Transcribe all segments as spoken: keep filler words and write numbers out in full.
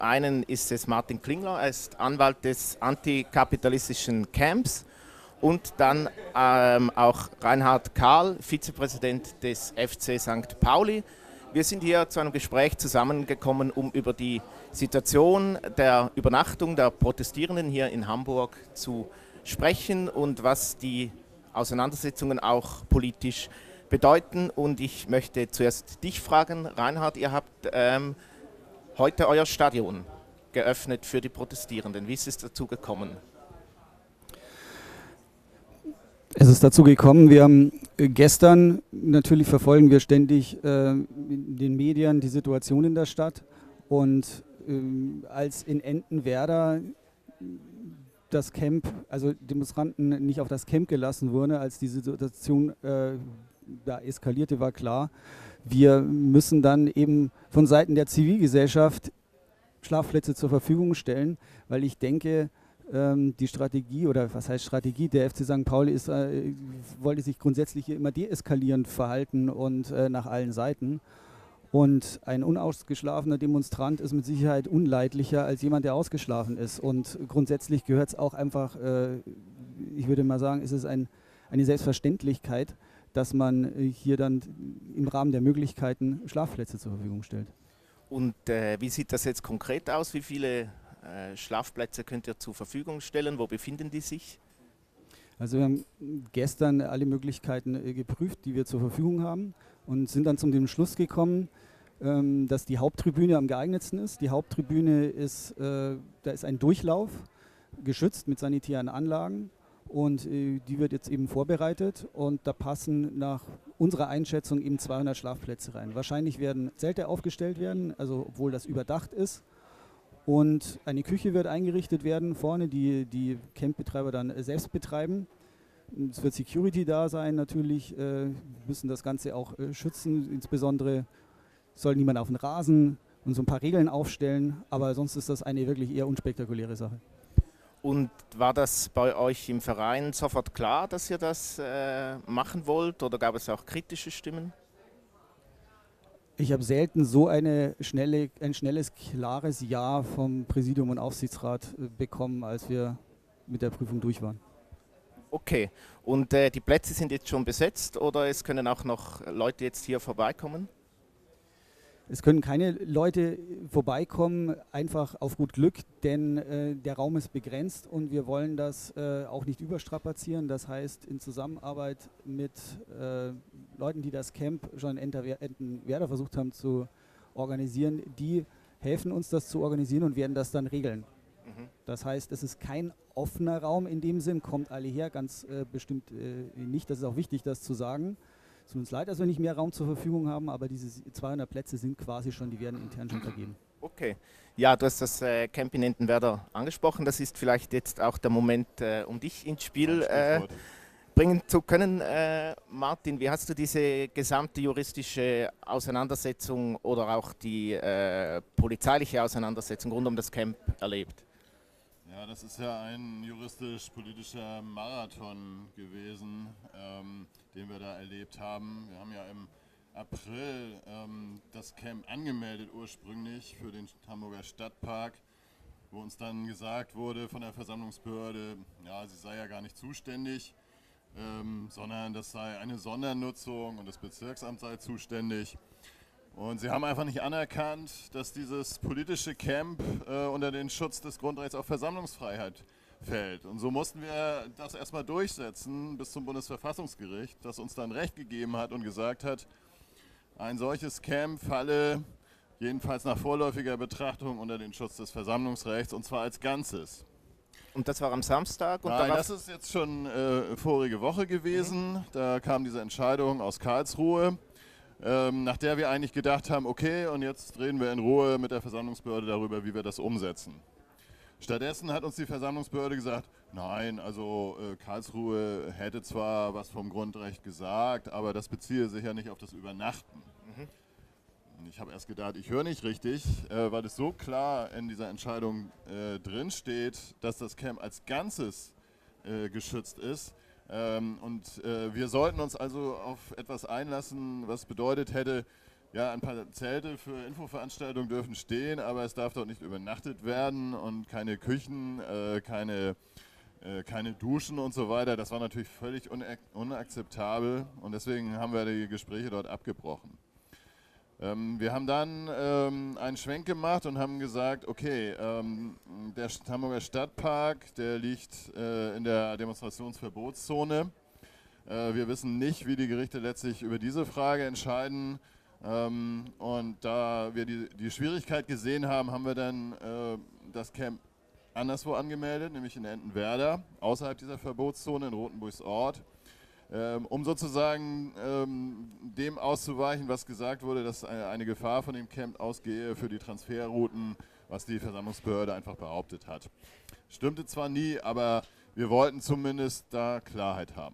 einen ist es Martin Klingler, er ist Anwalt des antikapitalistischen Camps. Und dann ähm, auch Reinhard Karl, Vizepräsident des F C Sankt Pauli. Wir sind hier zu einem Gespräch zusammengekommen, um über die Situation der Übernachtung der Protestierenden hier in Hamburg zu sprechen und was die Auseinandersetzungen auch politisch bedeuten. Und ich möchte zuerst dich fragen, Reinhard, ihr habt ähm, heute euer Stadion geöffnet für die Protestierenden. Wie ist es dazu gekommen? Es ist dazu gekommen, wir haben gestern, natürlich verfolgen wir ständig äh, in den Medien die Situation in der Stadt, und äh, als in Entenwerder das Camp, also Demonstranten nicht auf das Camp gelassen wurden, als die Situation äh, da eskalierte, war klar, wir müssen dann eben von Seiten der Zivilgesellschaft Schlafplätze zur Verfügung stellen, weil ich denke, die Strategie, oder was heißt Strategie, der F C Sankt Pauli ist, äh, wollte sich grundsätzlich immer deeskalierend verhalten und äh, nach allen Seiten. Und ein unausgeschlafener Demonstrant ist mit Sicherheit unleidlicher als jemand, der ausgeschlafen ist. Und grundsätzlich gehört es auch einfach, äh, ich würde mal sagen, es ist ein, eine Selbstverständlichkeit, dass man äh, hier dann im Rahmen der Möglichkeiten Schlafplätze zur Verfügung stellt. Und äh, wie sieht das jetzt konkret aus? Wie viele Äh, Schlafplätze könnt ihr zur Verfügung stellen? Wo befinden die sich? Also wir haben gestern alle Möglichkeiten äh, geprüft, die wir zur Verfügung haben, und sind dann zum dem Schluss gekommen, ähm, dass die Haupttribüne am geeignetsten ist. Die Haupttribüne ist, äh, da ist ein Durchlauf, geschützt mit sanitären Anlagen, und äh, die wird jetzt eben vorbereitet, und da passen nach unserer Einschätzung eben zweihundert Schlafplätze rein. Wahrscheinlich werden Zelte aufgestellt werden, also obwohl das überdacht ist. Und eine Küche wird eingerichtet werden vorne, die die Campbetreiber dann äh, selbst betreiben. Es wird Security da sein natürlich, äh, müssen das Ganze auch äh, schützen, insbesondere soll niemand auf den Rasen und so ein paar Regeln aufstellen, aber sonst ist das eine wirklich eher unspektakuläre Sache. Und war das bei euch im Verein sofort klar, dass ihr das äh, machen wollt, oder gab es auch kritische Stimmen? Ich habe selten so eine schnelle, ein schnelles, klares Ja vom Präsidium und Aufsichtsrat äh, bekommen, als wir mit der Prüfung durch waren. Okay, und äh, die Plätze sind jetzt schon besetzt, oder es können auch noch Leute jetzt hier vorbeikommen? Es können keine Leute vorbeikommen, einfach auf gut Glück, denn äh, der Raum ist begrenzt und wir wollen das äh, auch nicht überstrapazieren. Das heißt, in Zusammenarbeit mit äh, Leuten, die das Camp schon in Entenwerder versucht haben zu organisieren, die helfen uns, das zu organisieren und werden das dann regeln. Mhm. Das heißt, es ist kein offener Raum in dem Sinn, kommt alle her, ganz äh, bestimmt äh, nicht. Das ist auch wichtig, das zu sagen. Es tut uns leid, dass wir nicht mehr Raum zur Verfügung haben, aber diese zweihundert Plätze sind quasi schon, die werden intern schon vergeben. Okay. Ja, du hast das äh, Camp in Entenwerder angesprochen. Das ist vielleicht jetzt auch der Moment, äh, um dich ins Spiel äh, bringen zu können. Äh, Martin, wie hast du diese gesamte juristische Auseinandersetzung oder auch die äh, polizeiliche Auseinandersetzung rund um das Camp erlebt? Ja, das ist ja ein juristisch-politischer Marathon gewesen, ähm, den wir da erlebt haben. Wir haben ja im April ähm, das Camp angemeldet ursprünglich für den Hamburger Stadtpark, wo uns dann gesagt wurde von der Versammlungsbehörde, ja, sie sei ja gar nicht zuständig, ähm, sondern das sei eine Sondernutzung und das Bezirksamt sei zuständig. Und sie haben einfach nicht anerkannt, dass dieses politische Camp äh, unter den Schutz des Grundrechts auf Versammlungsfreiheit fällt. Und so mussten wir das erstmal durchsetzen bis zum Bundesverfassungsgericht, das uns dann Recht gegeben hat und gesagt hat, ein solches Camp falle jedenfalls nach vorläufiger Betrachtung unter den Schutz des Versammlungsrechts, und zwar als Ganzes. Und das war am Samstag? Und Nein, das ist jetzt schon äh, vorige Woche gewesen. Mhm. Da kam diese Entscheidung aus Karlsruhe. Ähm, nach der wir eigentlich gedacht haben, okay, und jetzt reden wir in Ruhe mit der Versammlungsbehörde darüber, wie wir das umsetzen. Stattdessen hat uns die Versammlungsbehörde gesagt, nein, also äh, Karlsruhe hätte zwar was vom Grundrecht gesagt, aber das beziehe sich ja nicht auf das Übernachten. Mhm. Und ich habe erst gedacht, ich höre nicht richtig, äh, weil es so klar in dieser Entscheidung äh, drin steht, dass das Camp als Ganzes äh, geschützt ist. Ähm, und äh, wir sollten uns also auf etwas einlassen, was bedeutet hätte, ja, ein paar Zelte für Infoveranstaltungen dürfen stehen, aber es darf dort nicht übernachtet werden und keine Küchen, äh, keine, äh, keine Duschen und so weiter. Das war natürlich völlig unak unakzeptabel und deswegen haben wir die Gespräche dort abgebrochen. Ähm, wir haben dann ähm, einen Schwenk gemacht und haben gesagt, okay, ähm, der Hamburger Stadtpark, der liegt äh, in der Demonstrationsverbotszone. Äh, wir wissen nicht, wie die Gerichte letztlich über diese Frage entscheiden. Ähm, und da wir die, die Schwierigkeit gesehen haben, haben wir dann äh, das Camp anderswo angemeldet, nämlich in Entenwerder, außerhalb dieser Verbotszone in Rothenburgs Ort, ähm, um sozusagen ähm, dem auszuweichen, was gesagt wurde, dass eine, eine Gefahr von dem Camp ausgehe für die Transferrouten, was die Versammlungsbehörde einfach behauptet hat. Stimmte zwar nie, aber wir wollten zumindest da Klarheit haben.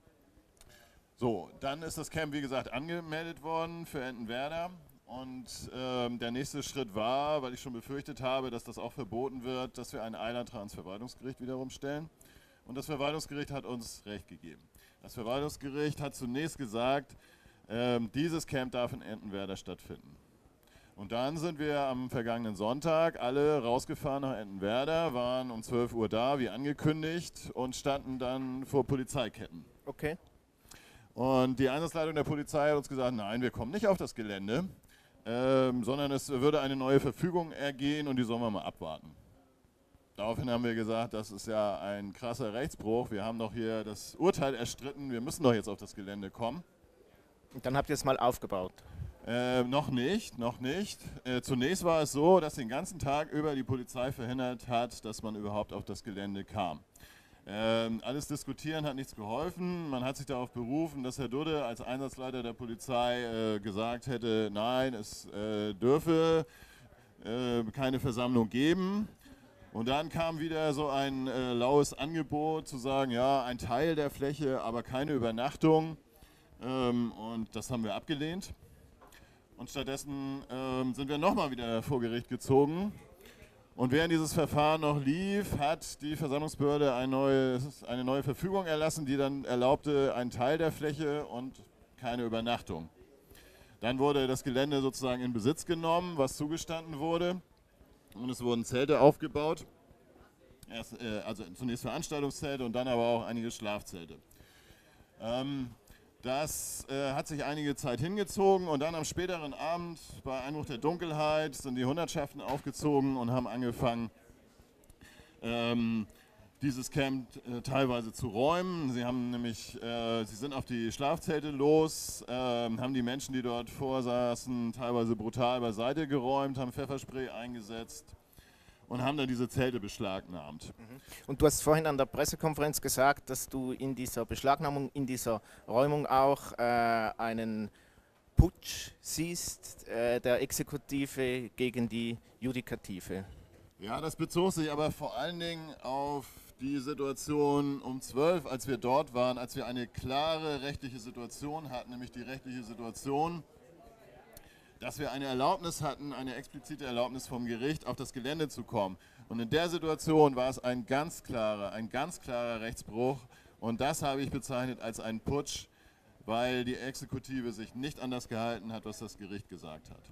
So, dann ist das Camp, wie gesagt, angemeldet worden für Entenwerder und ähm, der nächste Schritt war, weil ich schon befürchtet habe, dass das auch verboten wird, dass wir einen Eilantrag ans Verwaltungsgericht wiederum stellen und das Verwaltungsgericht hat uns Recht gegeben. Das Verwaltungsgericht hat zunächst gesagt, ähm, dieses Camp darf in Entenwerder stattfinden. Und dann sind wir am vergangenen Sonntag alle rausgefahren nach Entenwerder, waren um zwölf Uhr da, wie angekündigt, und standen dann vor Polizeiketten. Okay. Und die Einsatzleitung der Polizei hat uns gesagt, nein, wir kommen nicht auf das Gelände, ähm, sondern es würde eine neue Verfügung ergehen und die sollen wir mal abwarten. Daraufhin haben wir gesagt, das ist ja ein krasser Rechtsbruch, wir haben doch hier das Urteil erstritten, wir müssen doch jetzt auf das Gelände kommen. Und dann habt ihr es mal aufgebaut? Äh, noch nicht, noch nicht. Äh, zunächst war es so, dass den ganzen Tag über die Polizei verhindert hat, dass man überhaupt auf das Gelände kam. Ähm, alles diskutieren hat nichts geholfen. Man hat sich darauf berufen, dass Herr Dudde als Einsatzleiter der Polizei äh, gesagt hätte, nein, es äh, dürfe äh, keine Versammlung geben. Und dann kam wieder so ein äh, laues Angebot zu sagen, ja, ein Teil der Fläche, aber keine Übernachtung. Ähm, und das haben wir abgelehnt. Und stattdessen ähm, sind wir nochmal wieder vor Gericht gezogen. Und während dieses Verfahren noch lief, hat die Versammlungsbehörde ein neues, eine neue Verfügung erlassen, die dann erlaubte einen Teil der Fläche und keine Übernachtung. Dann wurde das Gelände sozusagen in Besitz genommen, was zugestanden wurde. Und es wurden Zelte aufgebaut. Erst, äh, also zunächst Veranstaltungszelte und dann aber auch einige Schlafzelte. Ähm, Das äh, hat sich einige Zeit hingezogen und dann am späteren Abend bei Einbruch der Dunkelheit sind die Hundertschaften aufgezogen und haben angefangen, ähm, dieses Camp äh, teilweise zu räumen. Sie haben nämlich, äh, sie sind auf die Schlafzelte los, äh, haben die Menschen, die dort vorsaßen, teilweise brutal beiseite geräumt, haben Pfefferspray eingesetzt und haben dann diese Zelte beschlagnahmt. Und du hast vorhin an der Pressekonferenz gesagt, dass du in dieser Beschlagnahmung, in dieser Räumung auch äh, einen Putsch siehst, äh, der Exekutive gegen die Judikative. Ja, das bezog sich aber vor allen Dingen auf die Situation um zwölf, als wir dort waren, als wir eine klare rechtliche Situation hatten, nämlich die rechtliche Situation, dass wir eine Erlaubnis hatten, eine explizite Erlaubnis vom Gericht, auf das Gelände zu kommen. Und in der Situation war es ein ganz klarer, ein ganz klarer Rechtsbruch. Und das habe ich bezeichnet als einen Putsch, weil die Exekutive sich nicht an das gehalten hat, was das Gericht gesagt hat.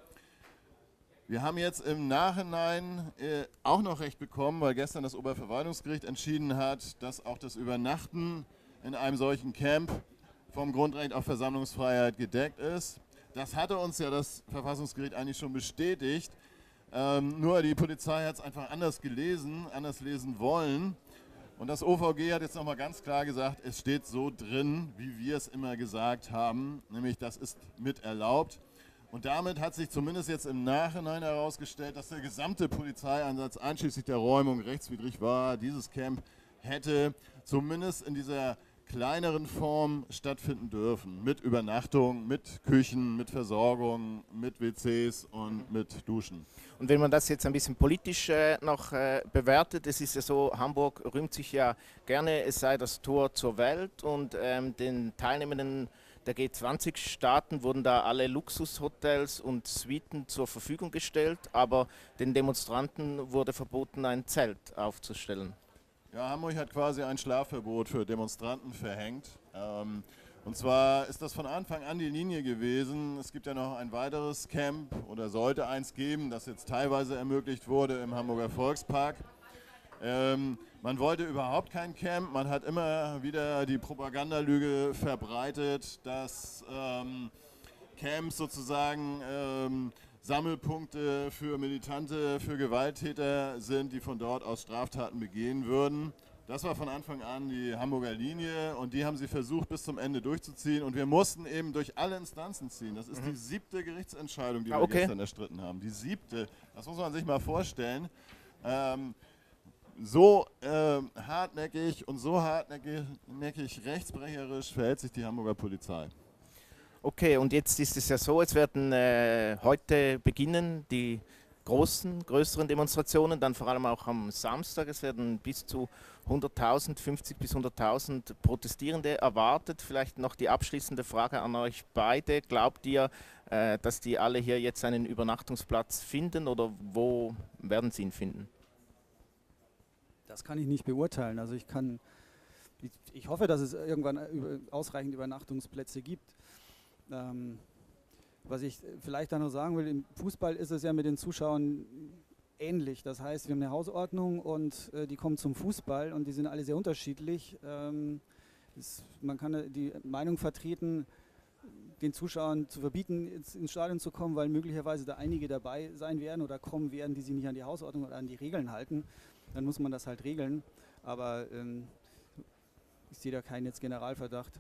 Wir haben jetzt im Nachhinein äh, auch noch Recht bekommen, weil gestern das Oberverwaltungsgericht entschieden hat, dass auch das Übernachten in einem solchen Camp vom Grundrecht auf Versammlungsfreiheit gedeckt ist. Das hatte uns ja das Verfassungsgericht eigentlich schon bestätigt, ähm, nur die Polizei hat es einfach anders gelesen, anders lesen wollen. Und das O V G hat jetzt nochmal ganz klar gesagt, es steht so drin, wie wir es immer gesagt haben, nämlich das ist mit erlaubt. Und damit hat sich zumindest jetzt im Nachhinein herausgestellt, dass der gesamte Polizeieinsatz einschließlich der Räumung rechtswidrig war. Dieses Camp hätte zumindest in dieser kleineren Form stattfinden dürfen, mit Übernachtung, mit Küchen, mit Versorgung, mit W Cs und mit Duschen. Und wenn man das jetzt ein bisschen politisch äh, noch äh, bewertet, es ist ja so, Hamburg rühmt sich ja gerne, es sei das Tor zur Welt und ähm, den Teilnehmenden der G zwanzig Staaten wurden da alle Luxushotels und Suiten zur Verfügung gestellt, aber den Demonstranten wurde verboten, ein Zelt aufzustellen. Ja, Hamburg hat quasi ein Schlafverbot für Demonstranten verhängt. Ähm, Und zwar ist das von Anfang an die Linie gewesen. Es gibt ja noch ein weiteres Camp oder sollte eins geben, das jetzt teilweise ermöglicht wurde im Hamburger Volkspark. Ähm, man wollte überhaupt kein Camp. Man hat immer wieder die Propagandalüge verbreitet, dass ähm, Camps sozusagen ähm, Sammelpunkte für Militante, für Gewalttäter sind, die von dort aus Straftaten begehen würden. Das war von Anfang an die Hamburger Linie und die haben sie versucht bis zum Ende durchzuziehen und wir mussten eben durch alle Instanzen ziehen. Das ist mhm. die siebte Gerichtsentscheidung, die ah, okay. wir gestern erstritten haben. Die siebte, das muss man sich mal vorstellen. Ähm, so äh, hartnäckig und so hartnäckig rechtsbrecherisch verhält sich die Hamburger Polizei. Okay, und jetzt ist es ja so, es werden äh, heute beginnen die großen, größeren Demonstrationen, dann vor allem auch am Samstag. Es werden bis zu hunderttausend, fünfzig bis hunderttausend Protestierende erwartet. Vielleicht noch die abschließende Frage an euch beide. Glaubt ihr, äh, dass die alle hier jetzt einen Übernachtungsplatz finden oder wo werden sie ihn finden? Das kann ich nicht beurteilen. Also ich kann, ich, ich hoffe, dass es irgendwann ausreichend Übernachtungsplätze gibt. Ähm, Was ich vielleicht da noch sagen will, im Fußball ist es ja mit den Zuschauern ähnlich. Das heißt, wir haben eine Hausordnung und äh, die kommen zum Fußball und die sind alle sehr unterschiedlich. Ähm, es, man kann die Meinung vertreten, den Zuschauern zu verbieten, ins, ins Stadion zu kommen, weil möglicherweise da einige dabei sein werden oder kommen werden, die sich nicht an die Hausordnung oder an die Regeln halten. Dann muss man das halt regeln. Aber ähm, ich sehe da keinen jetzt Generalverdacht.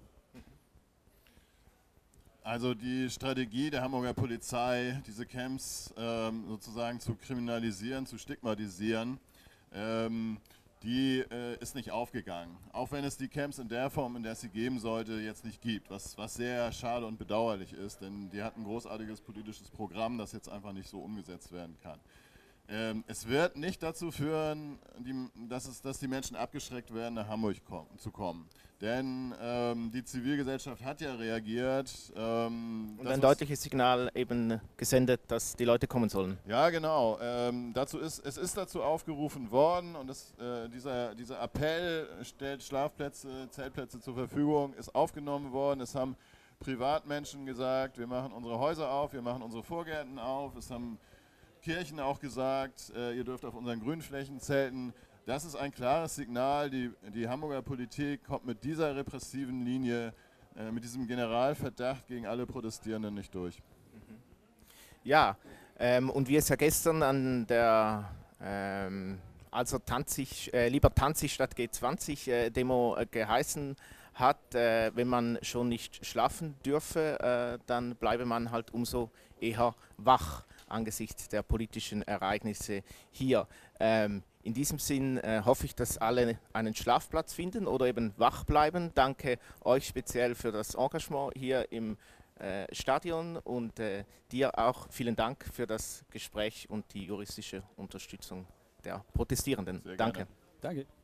Also die Strategie der Hamburger Polizei, diese Camps ähm, sozusagen zu kriminalisieren, zu stigmatisieren, ähm, die äh, ist nicht aufgegangen. Auch wenn es die Camps in der Form, in der es sie geben sollte, jetzt nicht gibt, was, was sehr schade und bedauerlich ist, denn die hatten ein großartiges politisches Programm, das jetzt einfach nicht so umgesetzt werden kann. Ähm, es wird nicht dazu führen, die, dass, es, dass die Menschen abgeschreckt werden, nach Hamburg kommen, zu kommen. Denn ähm, die Zivilgesellschaft hat ja reagiert. Ähm, Und ein deutliches Signal eben gesendet, dass die Leute kommen sollen. Ja, genau. Ähm, dazu ist, es ist dazu aufgerufen worden und das, äh, dieser, dieser Appell stellt Schlafplätze, Zeltplätze zur Verfügung, ist aufgenommen worden. Es haben Privatmenschen gesagt, wir machen unsere Häuser auf, wir machen unsere Vorgärten auf. Es haben Kirchen auch gesagt, äh, ihr dürft auf unseren Grünflächen zelten. Das ist ein klares Signal, die, die Hamburger Politik kommt mit dieser repressiven Linie, äh, mit diesem Generalverdacht gegen alle Protestierenden nicht durch. Ja, ähm, und wie es ja gestern an der ähm, also Tanzig, äh, lieber Tanzig statt G zwanzig äh, Demo äh, geheißen hat, äh, wenn man schon nicht schlafen dürfe, äh, dann bleibe man halt umso eher wach angesichts der politischen Ereignisse hier. Ähm, in diesem Sinn äh, hoffe ich, dass alle einen Schlafplatz finden oder eben wach bleiben. Danke euch speziell für das Engagement hier im äh, Stadion und äh, dir auch vielen Dank für das Gespräch und die juristische Unterstützung der Protestierenden. Sehr Danke. gerne. Danke.